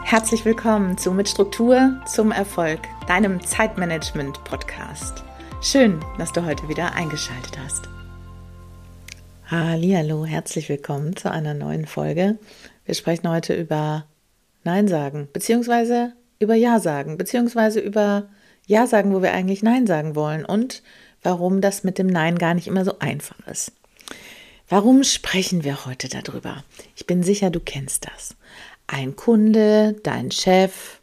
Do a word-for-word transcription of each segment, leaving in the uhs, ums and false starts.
Herzlich willkommen zu Mit Struktur zum Erfolg, deinem Zeitmanagement-Podcast. Schön, dass du heute wieder eingeschaltet hast. Hallihallo, herzlich willkommen zu einer neuen Folge. Wir sprechen heute über Nein sagen, beziehungsweise über Ja sagen, beziehungsweise über Ja sagen, wo wir eigentlich Nein sagen wollen und warum das mit dem Nein gar nicht immer so einfach ist. Warum sprechen wir heute darüber? Ich bin sicher, du kennst das. Ein Kunde, dein Chef,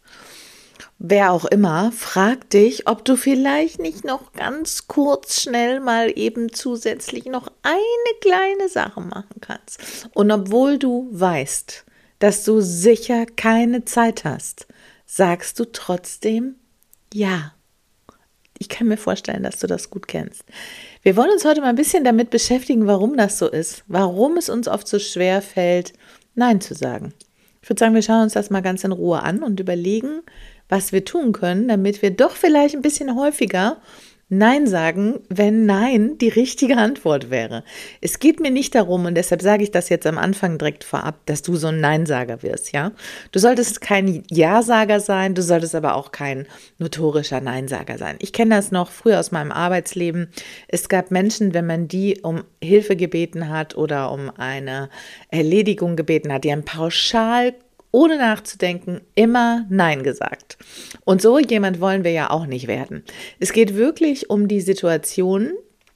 wer auch immer, fragt dich, ob du vielleicht nicht noch ganz kurz schnell mal eben zusätzlich noch eine kleine Sache machen kannst. Und obwohl du weißt, dass du sicher keine Zeit hast, sagst du trotzdem ja. Ich kann mir vorstellen, dass du das gut kennst. Wir wollen uns heute mal ein bisschen damit beschäftigen, warum das so ist, warum es uns oft so schwer fällt, Nein zu sagen. Ich würde sagen, wir schauen uns das mal ganz in Ruhe an und überlegen, was wir tun können, damit wir doch vielleicht ein bisschen häufiger Nein sagen, wenn Nein die richtige Antwort wäre. Es geht mir nicht darum, und deshalb sage ich das jetzt am Anfang direkt vorab, dass du so ein Nein-Sager wirst, ja? Du solltest kein Ja-Sager sein, du solltest aber auch kein notorischer Nein-Sager sein. Ich kenne das noch früher aus meinem Arbeitsleben. Es gab Menschen, wenn man die um Hilfe gebeten hat oder um eine Erledigung gebeten hat, die haben pauschal ohne nachzudenken, immer Nein gesagt. Und so jemand wollen wir ja auch nicht werden. Es geht wirklich um die Situation,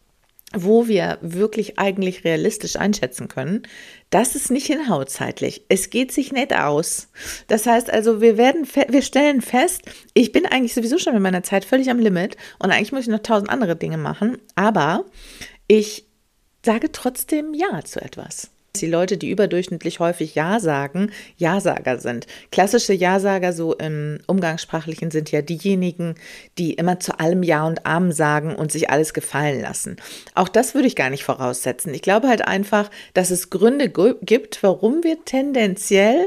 wo wir wirklich eigentlich realistisch einschätzen können, dass es nicht hinhaut zeitlich. Es geht sich nicht aus. Das heißt also, wir werden, wir stellen fest, ich bin eigentlich sowieso schon mit meiner Zeit völlig am Limit und eigentlich muss ich noch tausend andere Dinge machen, aber ich sage trotzdem Ja zu etwas. Die Leute, die überdurchschnittlich häufig Ja sagen, Ja-Sager sind. Klassische Ja-Sager so im Umgangssprachlichen sind ja diejenigen, die immer zu allem Ja und Amen sagen und sich alles gefallen lassen. Auch das würde ich gar nicht voraussetzen. Ich glaube halt einfach, dass es Gründe gibt, warum wir tendenziell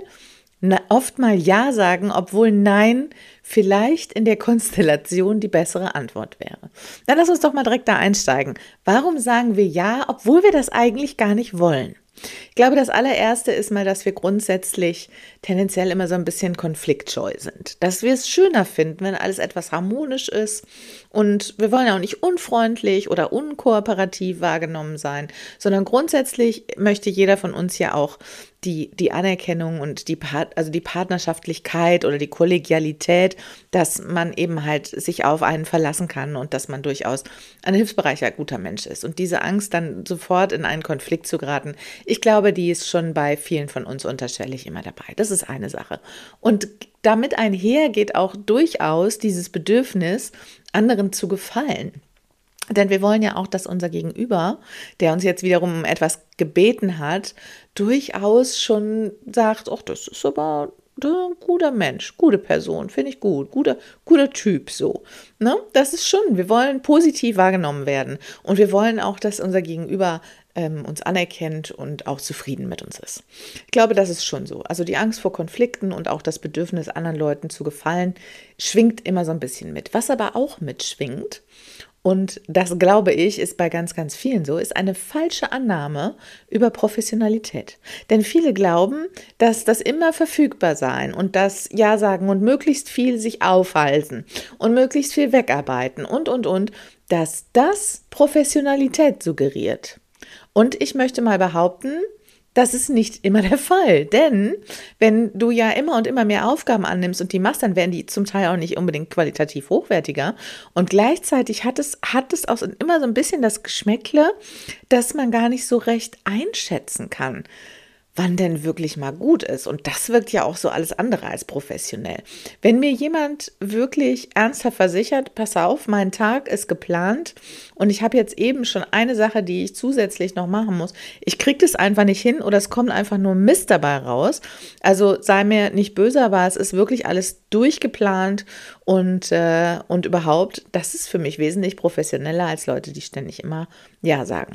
oft mal Ja sagen, obwohl Nein vielleicht in der Konstellation die bessere Antwort wäre. Dann lass uns doch mal direkt da einsteigen. Warum sagen wir Ja, obwohl wir das eigentlich gar nicht wollen? Ich glaube, das allererste ist mal, dass wir grundsätzlich tendenziell immer so ein bisschen konfliktscheu sind. Dass wir es schöner finden, wenn alles etwas harmonisch ist. Und wir wollen ja auch nicht unfreundlich oder unkooperativ wahrgenommen sein, sondern grundsätzlich möchte jeder von uns ja auch die, die Anerkennung und die, Part, also die Partnerschaftlichkeit oder die Kollegialität, dass man eben halt sich auf einen verlassen kann und dass man durchaus ein hilfsbereicher, guter Mensch ist. Und diese Angst, dann sofort in einen Konflikt zu geraten, ich glaube, die ist schon bei vielen von uns unterschwellig immer dabei. Das ist eine Sache. Und damit einher geht auch durchaus dieses Bedürfnis, anderen zu gefallen. Denn wir wollen ja auch, dass unser Gegenüber, der uns jetzt wiederum um etwas gebeten hat, durchaus schon sagt, ach, das ist aber ein guter Mensch, gute Person, finde ich gut, guter, guter Typ so. Ne? Das ist schon, wir wollen positiv wahrgenommen werden und wir wollen auch, dass unser Gegenüber ähm, uns anerkennt und auch zufrieden mit uns ist. Ich glaube, das ist schon so. Also die Angst vor Konflikten und auch das Bedürfnis, anderen Leuten zu gefallen, schwingt immer so ein bisschen mit. Was aber auch mitschwingt, und das, glaube ich, ist bei ganz, ganz vielen so, ist eine falsche Annahme über Professionalität. Denn viele glauben, dass das immer verfügbar sein und das Ja sagen und möglichst viel sich aufhalten und möglichst viel wegarbeiten und, und, und, dass das Professionalität suggeriert. Und ich möchte mal behaupten, das ist nicht immer der Fall, denn wenn du ja immer und immer mehr Aufgaben annimmst und die machst, dann werden die zum Teil auch nicht unbedingt qualitativ hochwertiger und gleichzeitig hat es, hat es auch immer so ein bisschen das Geschmäckle, dass man gar nicht so recht einschätzen kann, wann denn wirklich mal gut ist. Und das wirkt ja auch so alles andere als professionell. Wenn mir jemand wirklich ernsthaft versichert, pass auf, mein Tag ist geplant und ich habe jetzt eben schon eine Sache, die ich zusätzlich noch machen muss. Ich kriege das einfach nicht hin oder es kommt einfach nur Mist dabei raus. Also sei mir nicht böse, aber es ist wirklich alles durchgeplant und, äh, und überhaupt, das ist für mich wesentlich professioneller als Leute, die ständig immer Ja sagen.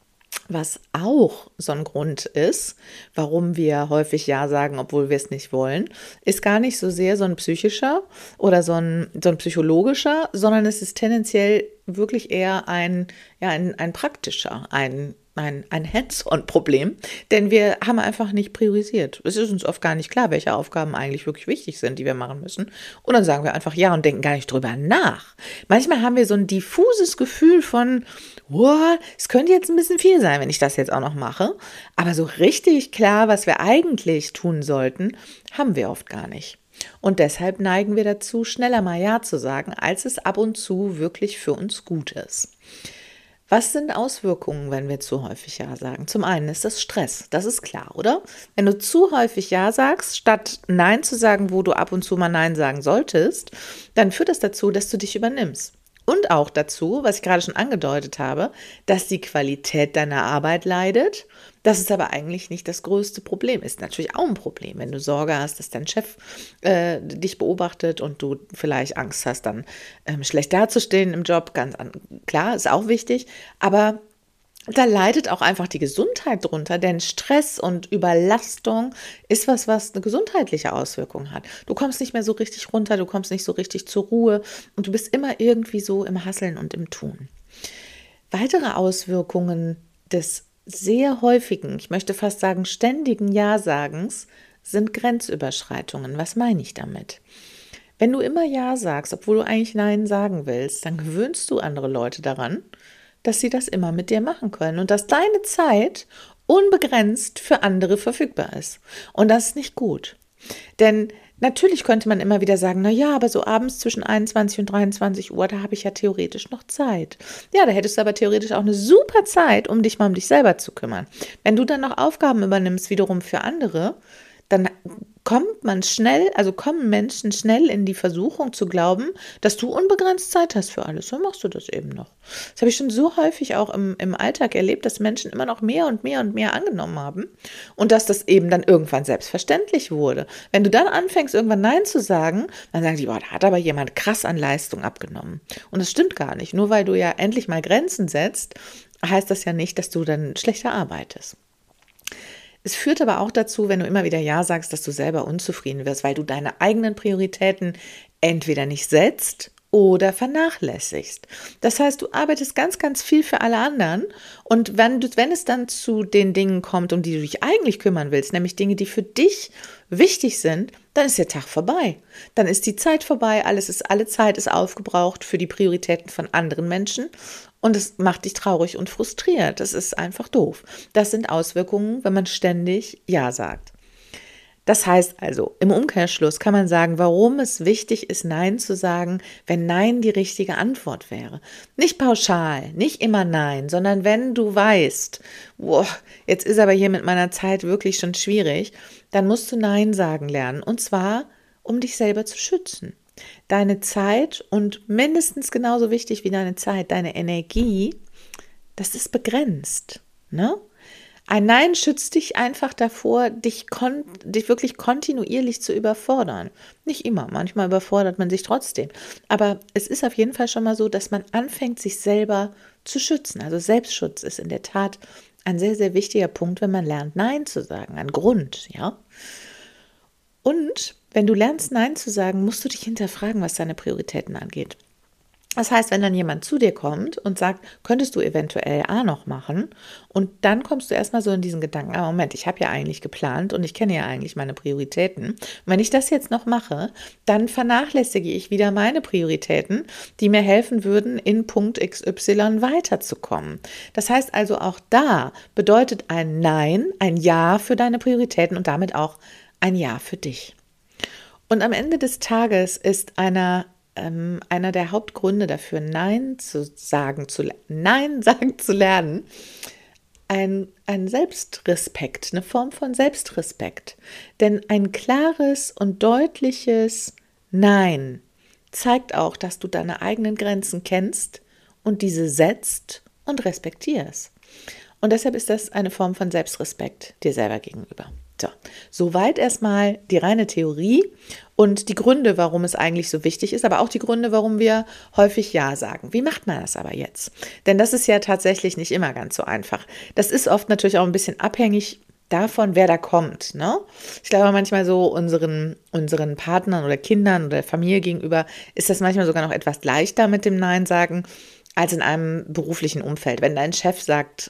Was auch so ein Grund ist, warum wir häufig Ja sagen, obwohl wir es nicht wollen, ist gar nicht so sehr so ein psychischer oder so ein, so ein psychologischer, sondern es ist tendenziell wirklich eher ein, ja, ein, ein praktischer, ein ein, ein Hands-on-Problem, denn wir haben einfach nicht priorisiert. Es ist uns oft gar nicht klar, welche Aufgaben eigentlich wirklich wichtig sind, die wir machen müssen. Und dann sagen wir einfach ja und denken gar nicht drüber nach. Manchmal haben wir so ein diffuses Gefühl von, wow, es könnte jetzt ein bisschen viel sein, wenn ich das jetzt auch noch mache. Aber so richtig klar, was wir eigentlich tun sollten, haben wir oft gar nicht. Und deshalb neigen wir dazu, schneller mal Ja zu sagen, als es ab und zu wirklich für uns gut ist. Was sind Auswirkungen, wenn wir zu häufig Ja sagen? Zum einen ist das Stress, das ist klar, oder? Wenn du zu häufig Ja sagst, statt Nein zu sagen, wo du ab und zu mal Nein sagen solltest, dann führt das dazu, dass du dich übernimmst. Und auch dazu, was ich gerade schon angedeutet habe, dass die Qualität deiner Arbeit leidet. Das ist aber eigentlich nicht das größte Problem. Ist natürlich auch ein Problem, wenn du Sorge hast, dass dein Chef äh, dich beobachtet und du vielleicht Angst hast, dann ähm, schlecht dazustehen im Job. Ganz an, klar, ist auch wichtig. Aber da leidet auch einfach die Gesundheit drunter, denn Stress und Überlastung ist was, was eine gesundheitliche Auswirkung hat. Du kommst nicht mehr so richtig runter, du kommst nicht so richtig zur Ruhe und du bist immer irgendwie so im Hasseln und im Tun. Weitere Auswirkungen des sehr häufigen, ich möchte fast sagen ständigen Ja-Sagens sind Grenzüberschreitungen. Was meine ich damit? Wenn du immer Ja sagst, obwohl du eigentlich Nein sagen willst, dann gewöhnst du andere Leute daran, dass sie das immer mit dir machen können und dass deine Zeit unbegrenzt für andere verfügbar ist. Und das ist nicht gut. Denn natürlich könnte man immer wieder sagen, na ja, aber so abends zwischen einundzwanzig und dreiundzwanzig Uhr, da habe ich ja theoretisch noch Zeit. Ja, da hättest du aber theoretisch auch eine super Zeit, um dich mal um dich selber zu kümmern. Wenn du dann noch Aufgaben übernimmst, wiederum für andere, dann kommt man schnell, also kommen Menschen schnell in die Versuchung zu glauben, dass du unbegrenzt Zeit hast für alles. So machst du das eben noch. Das habe ich schon so häufig auch im, im Alltag erlebt, dass Menschen immer noch mehr und mehr und mehr angenommen haben und dass das eben dann irgendwann selbstverständlich wurde. Wenn du dann anfängst, irgendwann Nein zu sagen, dann sagen die, boah, da hat aber jemand krass an Leistung abgenommen. Und das stimmt gar nicht. Nur weil du ja endlich mal Grenzen setzt, heißt das ja nicht, dass du dann schlechter arbeitest. Es führt aber auch dazu, wenn du immer wieder Ja sagst, dass du selber unzufrieden wirst, weil du deine eigenen Prioritäten entweder nicht setzt oder vernachlässigst. Das heißt, du arbeitest ganz, ganz viel für alle anderen und wenn, du, wenn es dann zu den Dingen kommt, um die du dich eigentlich kümmern willst, nämlich Dinge, die für dich wichtig sind, dann ist der Tag vorbei. Dann ist die Zeit vorbei, alles ist, alle Zeit ist aufgebraucht für die Prioritäten von anderen Menschen. Und es macht dich traurig und frustriert. Das ist einfach doof. Das sind Auswirkungen, wenn man ständig Ja sagt. Das heißt also, im Umkehrschluss kann man sagen, warum es wichtig ist, Nein zu sagen, wenn Nein die richtige Antwort wäre. Nicht pauschal, nicht immer Nein, sondern wenn du weißt, boah, jetzt ist aber hier mit meiner Zeit wirklich schon schwierig, dann musst du Nein sagen lernen. Und zwar, um dich selber zu schützen. Deine Zeit und mindestens genauso wichtig wie deine Zeit, deine Energie, das ist begrenzt, ne? Ein Nein schützt dich einfach davor, dich, kon- dich wirklich kontinuierlich zu überfordern. Nicht immer, manchmal überfordert man sich trotzdem. Aber es ist auf jeden Fall schon mal so, dass man anfängt, sich selber zu schützen. Also Selbstschutz ist in der Tat ein sehr, sehr wichtiger Punkt, wenn man lernt, Nein zu sagen, ein Grund, ja. Und wenn du lernst, Nein zu sagen, musst du dich hinterfragen, was deine Prioritäten angeht. Das heißt, wenn dann jemand zu dir kommt und sagt, könntest du eventuell A noch machen? Und dann kommst du erstmal so in diesen Gedanken, ah, Moment, ich habe ja eigentlich geplant und ich kenne ja eigentlich meine Prioritäten. Und wenn ich das jetzt noch mache, dann vernachlässige ich wieder meine Prioritäten, die mir helfen würden, in Punkt X Y weiterzukommen. Das heißt also, auch da bedeutet ein Nein, ein Ja für deine Prioritäten und damit auch ein Ja für dich. Und am Ende des Tages ist einer Ähm, einer der Hauptgründe dafür, Nein zu sagen, zu Nein sagen zu lernen, ein, ein Selbstrespekt, eine Form von Selbstrespekt. Denn ein klares und deutliches Nein zeigt auch, dass du deine eigenen Grenzen kennst und diese setzt und respektierst. Und deshalb ist das eine Form von Selbstrespekt dir selber gegenüber. So, soweit erstmal die reine Theorie und die Gründe, warum es eigentlich so wichtig ist, aber auch die Gründe, warum wir häufig Ja sagen. Wie macht man das aber jetzt? Denn das ist ja tatsächlich nicht immer ganz so einfach. Das ist oft natürlich auch ein bisschen abhängig davon, wer da kommt, ne? Ich glaube manchmal so unseren, unseren Partnern oder Kindern oder Familie gegenüber ist das manchmal sogar noch etwas leichter mit dem Nein sagen als in einem beruflichen Umfeld. Wenn dein Chef sagt,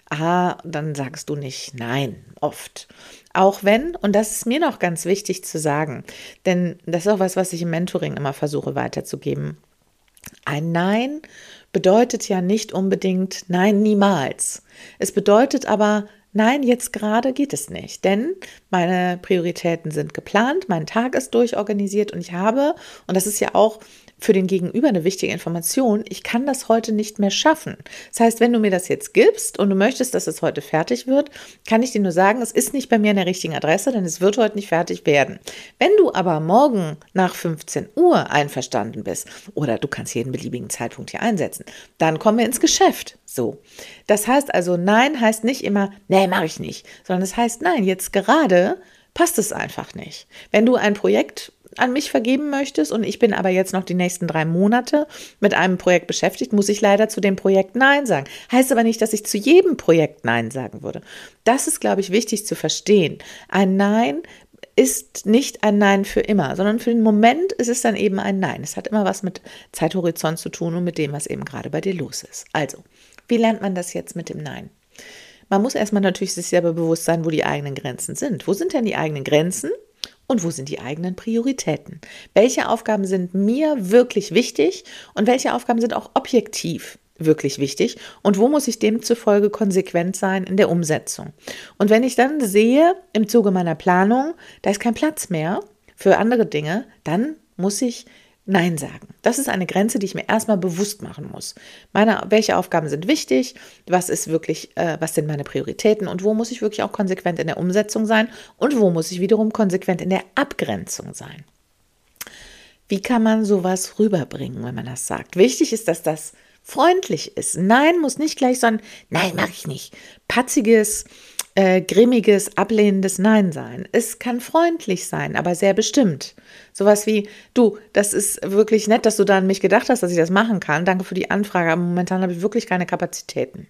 Ah, dann sagst du nicht nein, oft. Auch wenn, und das ist mir noch ganz wichtig zu sagen, denn das ist auch was, was ich im Mentoring immer versuche weiterzugeben. Ein Nein bedeutet ja nicht unbedingt Nein, niemals. Es bedeutet aber, nein, jetzt gerade geht es nicht, denn meine Prioritäten sind geplant, mein Tag ist durchorganisiert und ich habe, und das ist ja auch für den Gegenüber eine wichtige Information, ich kann das heute nicht mehr schaffen. Das heißt, wenn du mir das jetzt gibst und du möchtest, dass es heute fertig wird, kann ich dir nur sagen, es ist nicht bei mir an der richtigen Adresse, denn es wird heute nicht fertig werden. Wenn du aber morgen nach fünfzehn Uhr einverstanden bist, oder du kannst jeden beliebigen Zeitpunkt hier einsetzen, dann kommen wir ins Geschäft. So. Das heißt also, nein heißt nicht immer, nee, mache ich nicht, sondern es heißt, nein, jetzt gerade passt es einfach nicht. Wenn du ein Projekt an mich vergeben möchtest und ich bin aber jetzt noch die nächsten drei Monate mit einem Projekt beschäftigt, muss ich leider zu dem Projekt Nein sagen. Heißt aber nicht, dass ich zu jedem Projekt Nein sagen würde. Das ist, glaube ich, wichtig zu verstehen. Ein Nein ist nicht ein Nein für immer, sondern für den Moment ist es dann eben ein Nein. Es hat immer was mit Zeithorizont zu tun und mit dem, was eben gerade bei dir los ist. Also, wie lernt man das jetzt mit dem Nein? Man muss erstmal natürlich sich selber bewusst sein, wo die eigenen Grenzen sind. Wo sind denn die eigenen Grenzen? Und wo sind die eigenen Prioritäten? Welche Aufgaben sind mir wirklich wichtig und welche Aufgaben sind auch objektiv wirklich wichtig? Und wo muss ich demzufolge konsequent sein in der Umsetzung? Und wenn ich dann sehe, im Zuge meiner Planung, da ist kein Platz mehr für andere Dinge, dann muss ich Nein sagen. Das ist eine Grenze, die ich mir erstmal bewusst machen muss. Meine, welche Aufgaben sind wichtig? Was ist wirklich, äh, was sind meine Prioritäten? Und wo muss ich wirklich auch konsequent in der Umsetzung sein? Und wo muss ich wiederum konsequent in der Abgrenzung sein? Wie kann man sowas rüberbringen, wenn man das sagt? Wichtig ist, dass das freundlich ist. Nein muss nicht gleich so ein Nein, mache ich nicht. Patziges, äh, grimmiges, ablehnendes Nein sein. Es kann freundlich sein, aber sehr bestimmt. Sowas wie, du, das ist wirklich nett, dass du da an mich gedacht hast, dass ich das machen kann. Danke für die Anfrage, aber momentan habe ich wirklich keine Kapazitäten.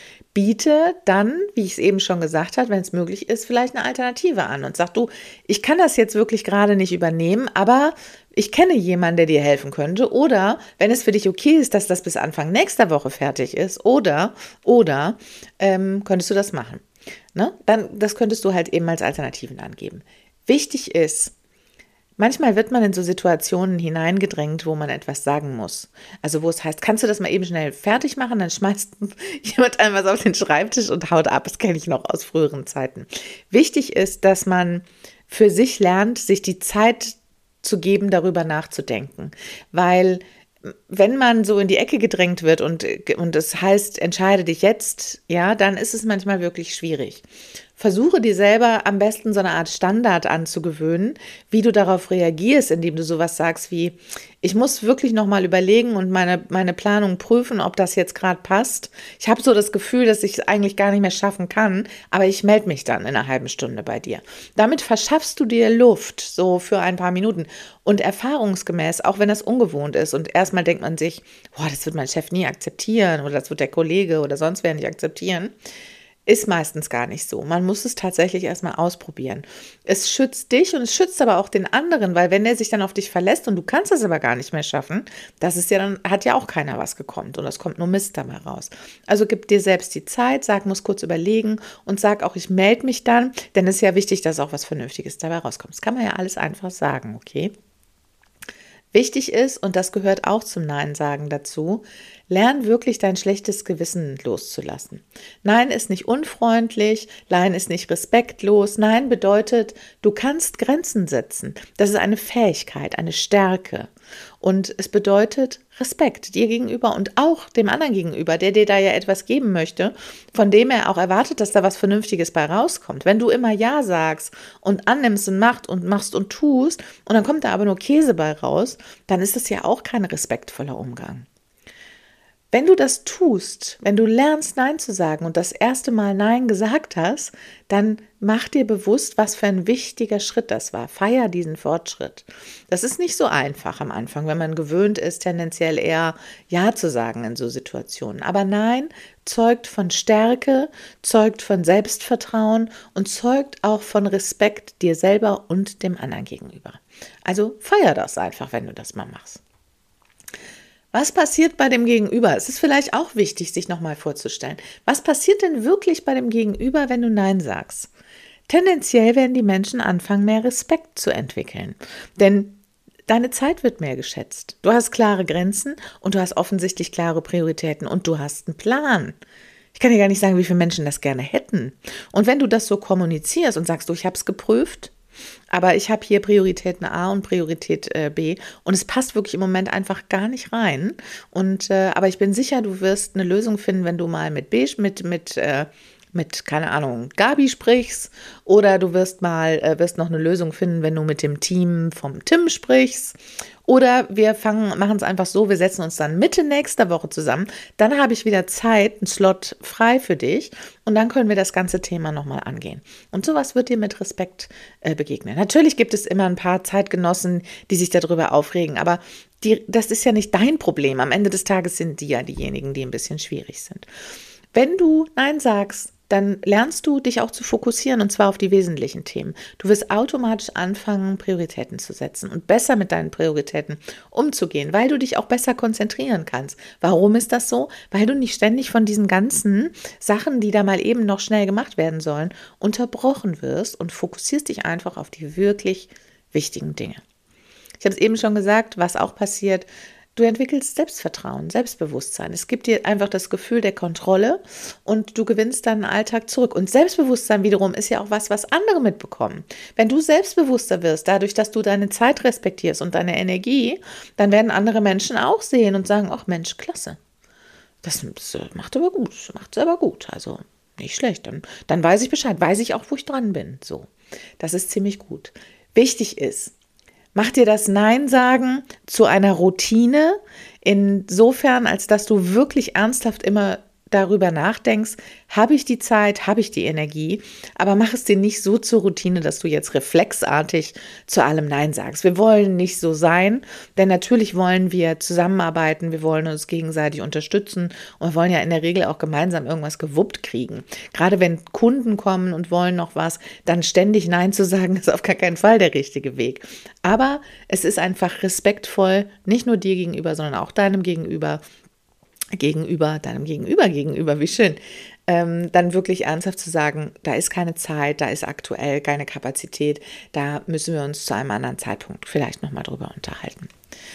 Biete dann, wie ich es eben schon gesagt habe, wenn es möglich ist, vielleicht eine Alternative an und sag, du, ich kann das jetzt wirklich gerade nicht übernehmen, aber ich kenne jemanden, der dir helfen könnte. Oder wenn es für dich okay ist, dass das bis Anfang nächster Woche fertig ist, oder, oder ähm, könntest du das machen. Ne? Dann, das könntest du halt eben als Alternativen angeben. Wichtig ist, manchmal wird man in so Situationen hineingedrängt, wo man etwas sagen muss. Also wo es heißt, kannst du das mal eben schnell fertig machen? Dann schmeißt jemand einem was auf den Schreibtisch und haut ab. Das kenne ich noch aus früheren Zeiten. Wichtig ist, dass man für sich lernt, sich die Zeit zu geben, darüber nachzudenken. Weil wenn man so in die Ecke gedrängt wird und, und es heißt, entscheide dich jetzt, ja, dann ist es manchmal wirklich schwierig. Versuche dir selber am besten so eine Art Standard anzugewöhnen, wie du darauf reagierst, indem du sowas sagst wie, ich muss wirklich nochmal überlegen und meine, meine Planung prüfen, ob das jetzt gerade passt. Ich habe so das Gefühl, dass ich es eigentlich gar nicht mehr schaffen kann, aber ich melde mich dann in einer halben Stunde bei dir. Damit verschaffst du dir Luft, so für ein paar Minuten. Und erfahrungsgemäß, auch wenn das ungewohnt ist und erstmal denkt man sich, boah, das wird mein Chef nie akzeptieren oder das wird der Kollege oder sonst wer nicht akzeptieren, ist meistens gar nicht so. Man muss es tatsächlich erstmal ausprobieren. Es schützt dich und es schützt aber auch den anderen, weil wenn der sich dann auf dich verlässt und du kannst es aber gar nicht mehr schaffen, das ist ja dann, hat ja auch keiner was gekonnt und es kommt nur Mist dabei raus. Also gib dir selbst die Zeit, sag, muss kurz überlegen und sag auch, ich melde mich dann, denn es ist ja wichtig, dass auch was Vernünftiges dabei rauskommt. Das kann man ja alles einfach sagen, okay? Wichtig ist, und das gehört auch zum Nein sagen dazu, lern wirklich dein schlechtes Gewissen loszulassen. Nein ist nicht unfreundlich, Nein ist nicht respektlos, Nein bedeutet, du kannst Grenzen setzen. Das ist eine Fähigkeit, eine Stärke. Und es bedeutet Respekt dir gegenüber und auch dem anderen gegenüber, der dir da ja etwas geben möchte, von dem er auch erwartet, dass da was Vernünftiges bei rauskommt. Wenn du immer Ja sagst und annimmst und machst und machst und tust und dann kommt da aber nur Käse bei raus, dann ist das ja auch kein respektvoller Umgang. Wenn du das tust, wenn du lernst, Nein zu sagen und das erste Mal Nein gesagt hast, dann mach dir bewusst, was für ein wichtiger Schritt das war. Feier diesen Fortschritt. Das ist nicht so einfach am Anfang, wenn man gewöhnt ist, tendenziell eher Ja zu sagen in so Situationen. Aber Nein zeugt von Stärke, zeugt von Selbstvertrauen und zeugt auch von Respekt dir selber und dem anderen gegenüber. Also feier das einfach, wenn du das mal machst. Was passiert bei dem Gegenüber? Es ist vielleicht auch wichtig, sich nochmal vorzustellen. Was passiert denn wirklich bei dem Gegenüber, wenn du Nein sagst? Tendenziell werden die Menschen anfangen, mehr Respekt zu entwickeln. Denn deine Zeit wird mehr geschätzt. Du hast klare Grenzen und du hast offensichtlich klare Prioritäten und du hast einen Plan. Ich kann dir gar nicht sagen, wie viele Menschen das gerne hätten. Und wenn du das so kommunizierst und sagst, du, ich habe es geprüft, aber ich habe hier Prioritäten A und Priorität äh, B und es passt wirklich im Moment einfach gar nicht rein. Und äh, aber ich bin sicher, du wirst eine Lösung finden, wenn du mal mit B, mit mit äh, mit, keine Ahnung, Gabi sprichst oder du wirst mal, äh, wirst noch eine Lösung finden, wenn du mit dem Team vom Tim sprichst oder wir fangen, machen es einfach so, wir setzen uns dann Mitte nächster Woche zusammen, dann habe ich wieder Zeit, einen Slot frei für dich und dann können wir das ganze Thema nochmal angehen. Und sowas wird dir mit Respekt äh, begegnen. Natürlich gibt es immer ein paar Zeitgenossen, die sich darüber aufregen, aber die, das ist ja nicht dein Problem. Am Ende des Tages sind die ja diejenigen, die ein bisschen schwierig sind. Wenn du Nein sagst, dann lernst du dich auch zu fokussieren und zwar auf die wesentlichen Themen. Du wirst automatisch anfangen, Prioritäten zu setzen und besser mit deinen Prioritäten umzugehen, weil du dich auch besser konzentrieren kannst. Warum ist das so? Weil du nicht ständig von diesen ganzen Sachen, die da mal eben noch schnell gemacht werden sollen, unterbrochen wirst und fokussierst dich einfach auf die wirklich wichtigen Dinge. Ich habe es eben schon gesagt, was auch passiert. Du entwickelst Selbstvertrauen, Selbstbewusstsein. Es gibt dir einfach das Gefühl der Kontrolle und du gewinnst deinen Alltag zurück. Und Selbstbewusstsein wiederum ist ja auch was, was andere mitbekommen. Wenn du selbstbewusster wirst, dadurch, dass du deine Zeit respektierst und deine Energie, dann werden andere Menschen auch sehen und sagen, ach Mensch, klasse. Das, das macht aber gut, macht es aber gut. Also nicht schlecht. Dann, dann weiß ich Bescheid, weiß ich auch, wo ich dran bin. So, das ist ziemlich gut. Wichtig ist, mach dir das Nein sagen zu einer Routine, insofern, als dass du wirklich ernsthaft immer darüber nachdenkst, habe ich die Zeit, habe ich die Energie, aber mach es dir nicht so zur Routine, dass du jetzt reflexartig zu allem Nein sagst. Wir wollen nicht so sein, denn natürlich wollen wir zusammenarbeiten, wir wollen uns gegenseitig unterstützen und wir wollen ja in der Regel auch gemeinsam irgendwas gewuppt kriegen. Gerade wenn Kunden kommen und wollen noch was, dann ständig Nein zu sagen, ist auf gar keinen Fall der richtige Weg. Aber es ist einfach respektvoll, nicht nur dir gegenüber, sondern auch deinem Gegenüber, gegenüber, deinem Gegenüber, gegenüber, wie schön, ähm, dann wirklich ernsthaft zu sagen, da ist keine Zeit, da ist aktuell keine Kapazität, da müssen wir uns zu einem anderen Zeitpunkt vielleicht nochmal drüber unterhalten.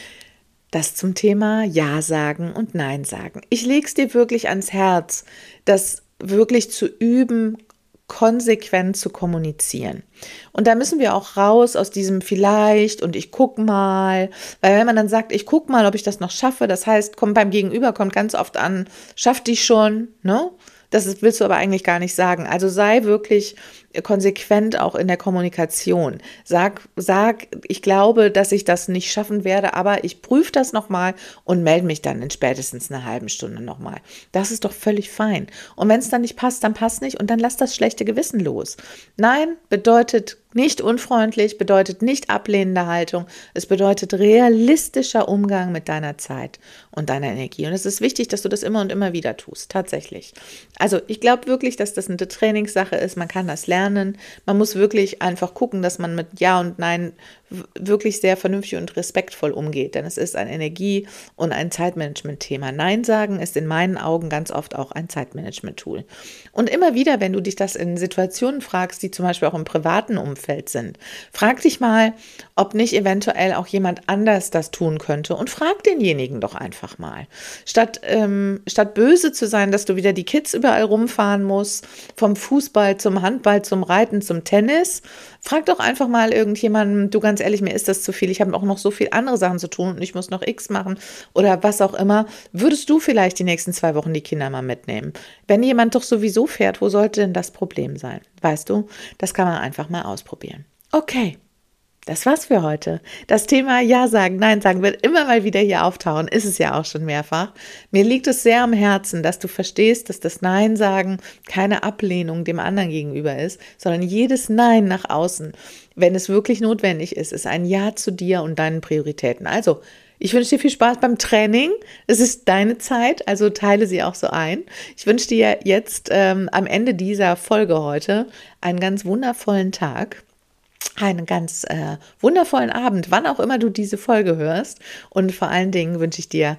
Das zum Thema Ja sagen und Nein sagen. Ich lege es dir wirklich ans Herz, das wirklich zu üben, konsequent zu kommunizieren. Und da müssen wir auch raus aus diesem vielleicht und ich guck mal, weil wenn man dann sagt, ich guck mal, ob ich das noch schaffe, das heißt, kommt beim Gegenüber kommt ganz oft an, schafft die schon, ne? Das willst du aber eigentlich gar nicht sagen. Also sei wirklich konsequent auch in der Kommunikation. Sag, sag, ich glaube, dass ich das nicht schaffen werde, aber ich prüfe das nochmal und melde mich dann in spätestens einer halben Stunde nochmal. Das ist doch völlig fein. Und wenn es dann nicht passt, dann passt nicht und dann lass das schlechte Gewissen los. Nein bedeutet nicht unfreundlich, bedeutet nicht ablehnende Haltung. Es bedeutet realistischer Umgang mit deiner Zeit und deiner Energie. Und es ist wichtig, dass du das immer und immer wieder tust, tatsächlich. Also ich glaube wirklich, dass das eine Trainingssache ist. Man kann das lernen. Man muss wirklich einfach gucken, dass man mit Ja und Nein wirklich sehr vernünftig und respektvoll umgeht. Denn es ist ein Energie- und ein Zeitmanagement-Thema. Nein sagen ist in meinen Augen ganz oft auch ein Zeitmanagement-Tool. Und immer wieder, wenn du dich das in Situationen fragst, die zum Beispiel auch im privaten Umfeld sind, frag dich mal, ob nicht eventuell auch jemand anders das tun könnte und frag denjenigen doch einfach mal. Statt, ähm, statt böse zu sein, dass du wieder die Kids überall rumfahren musst, vom Fußball zum Handball, zum Reiten, zum Tennis, frag doch einfach mal irgendjemanden, du, ganz ehrlich, mir ist das zu viel, ich habe auch noch so viel andere Sachen zu tun und ich muss noch X machen oder was auch immer. Würdest du vielleicht die nächsten zwei Wochen die Kinder mal mitnehmen? Wenn jemand doch sowieso fährt, wo sollte denn das Problem sein? Weißt du, das kann man einfach mal ausprobieren. Okay. Das war's für heute. Das Thema Ja sagen, Nein sagen wird immer mal wieder hier auftauchen, ist es ja auch schon mehrfach. Mir liegt es sehr am Herzen, dass du verstehst, dass das Nein sagen keine Ablehnung dem anderen gegenüber ist, sondern jedes Nein nach außen, wenn es wirklich notwendig ist, ist ein Ja zu dir und deinen Prioritäten. Also, ich wünsche dir viel Spaß beim Training. Es ist deine Zeit, also teile sie auch so ein. Ich wünsche dir jetzt ähm, am Ende dieser Folge heute einen ganz wundervollen Tag. Einen ganz äh, wundervollen Abend, wann auch immer du diese Folge hörst. Und vor allen Dingen wünsche ich dir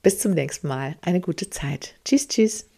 Bis zum nächsten Mal. Eine gute Zeit. Tschüss, tschüss.